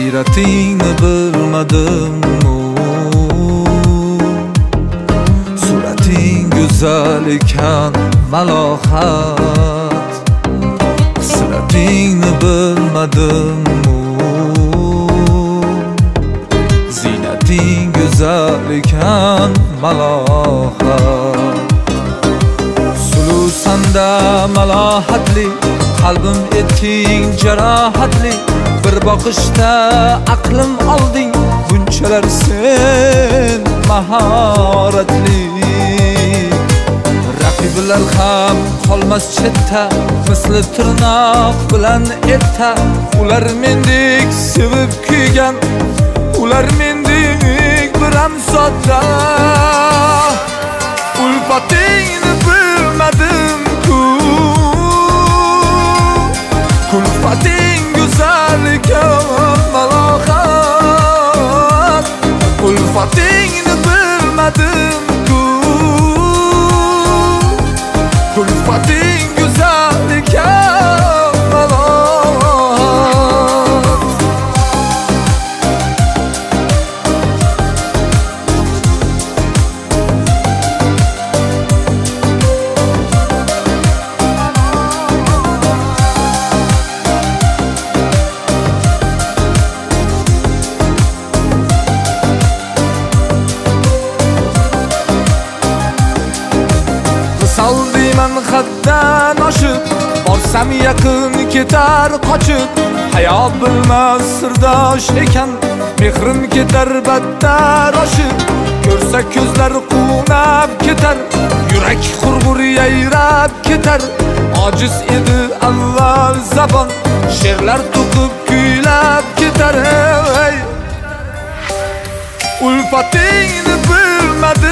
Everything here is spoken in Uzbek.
siyratingni bilmadim. Surating go'zal ekan malohat, siratingni bilmadim. Zinating go'zal ekan malohat. Sulusanda malohatli, qalbim etding jarohatli. Bir boqishda aqlim olding, bunchalar sen mahoratli. Raqiblar ham qolmas chetda, misli tirnoq bilan etda. Ular mendek sevib kuygan, ular mendek biram sodda. Ulfatingni bilmadim-ku, kulfating go'zal ekan malohat. Ulfatingni bilmadim-ku, kulfating go'zal ekan malohat. Saldiman xatdan oshib, borsam yaqin ketar qochib. Hayo bilmas sirdosh ekan, mehrim ketar battar oshib. Ko'rsa ko'zlar quvnab ketar, yurak qurg'ur yayrab ketar. Ojiz edi avval zabon, she'rlar to'qib kuylab ketar. Ulfatingni bilmadim